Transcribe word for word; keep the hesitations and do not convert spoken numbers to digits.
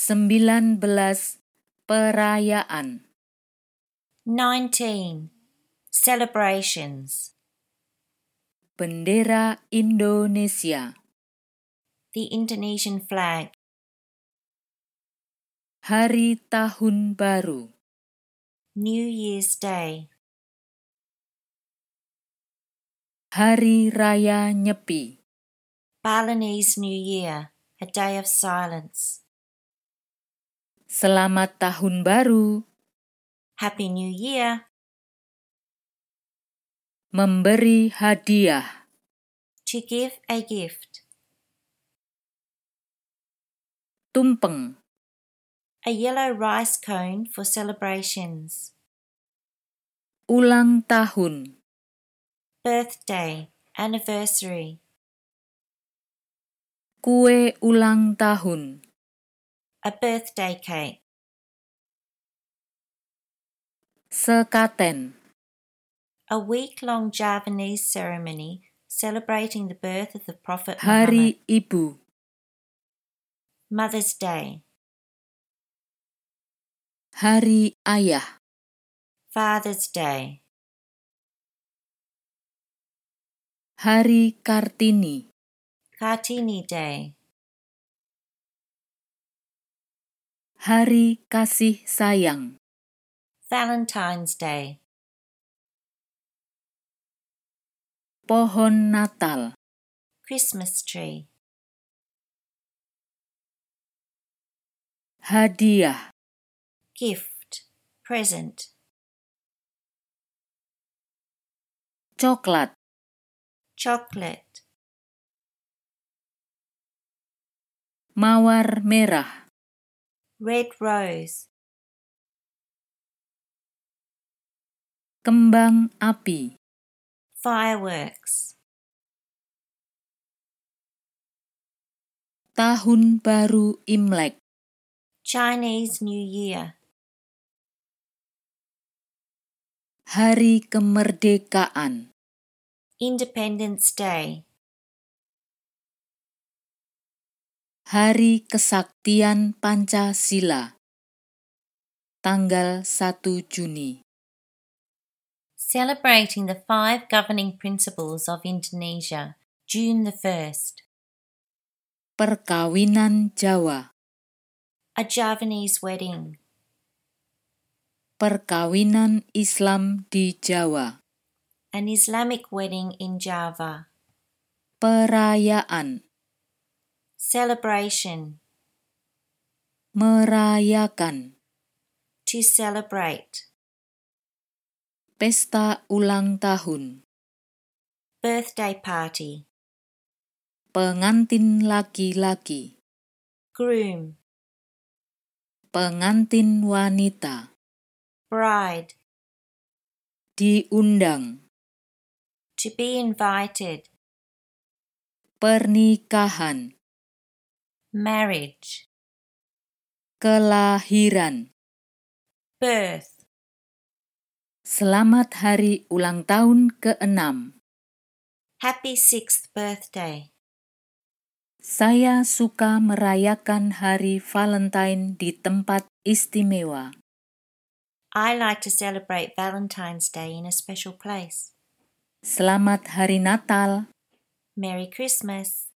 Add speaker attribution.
Speaker 1: Sembilan belas. Perayaan.
Speaker 2: nineteen. Celebrations.
Speaker 1: Bendera Indonesia.
Speaker 2: The Indonesian flag.
Speaker 1: Hari Tahun Baru.
Speaker 2: New Year's Day.
Speaker 1: Hari Raya Nyepi.
Speaker 2: Balinese New Year, a day of silence.
Speaker 1: Selamat Tahun Baru.
Speaker 2: Happy New Year.
Speaker 1: Memberi hadiah.
Speaker 2: To give a gift.
Speaker 1: Tumpeng.
Speaker 2: A yellow rice cone for celebrations.
Speaker 1: Ulang tahun.
Speaker 2: Birthday, anniversary.
Speaker 1: Kue ulang tahun.
Speaker 2: A birthday cake.
Speaker 1: Sekaten.
Speaker 2: A week-long Javanese ceremony celebrating the birth of the Prophet
Speaker 1: Hari
Speaker 2: Muhammad.
Speaker 1: Ibu.
Speaker 2: Mother's Day.
Speaker 1: Hari Ayah.
Speaker 2: Father's Day.
Speaker 1: Hari Kartini.
Speaker 2: Kartini Day.
Speaker 1: Hari Kasih Sayang.
Speaker 2: Valentine's Day.
Speaker 1: Pohon Natal.
Speaker 2: Christmas tree.
Speaker 1: Hadiah.
Speaker 2: Gift. Present.
Speaker 1: Coklat.
Speaker 2: Chocolate.
Speaker 1: Mawar merah.
Speaker 2: Red rose.
Speaker 1: Kembang api.
Speaker 2: Fireworks.
Speaker 1: Tahun Baru Imlek.
Speaker 2: Chinese New Year.
Speaker 1: Hari Kemerdekaan.
Speaker 2: Independence Day.
Speaker 1: Hari Kesaktian Pancasila. Tanggal satu Juni.
Speaker 2: Celebrating the five governing principles of Indonesia, June the first.
Speaker 1: Perkawinan Jawa.
Speaker 2: A Javanese wedding.
Speaker 1: Perkawinan Islam di Jawa.
Speaker 2: An Islamic wedding in Java.
Speaker 1: Perayaan.
Speaker 2: Celebration.
Speaker 1: Merayakan.
Speaker 2: To celebrate.
Speaker 1: Pesta ulang tahun.
Speaker 2: Birthday party.
Speaker 1: Pengantin laki-laki.
Speaker 2: Groom.
Speaker 1: Pengantin wanita.
Speaker 2: Bride.
Speaker 1: Diundang.
Speaker 2: To be invited.
Speaker 1: Pernikahan.
Speaker 2: Marriage.
Speaker 1: Kelahiran.
Speaker 2: Birth.
Speaker 1: Selamat hari ulang tahun keenam.
Speaker 2: Happy sixth birthday.
Speaker 1: Saya suka merayakan hari Valentine di tempat istimewa.
Speaker 2: I like to celebrate Valentine's Day in a special place.
Speaker 1: Selamat Hari Natal.
Speaker 2: Merry Christmas.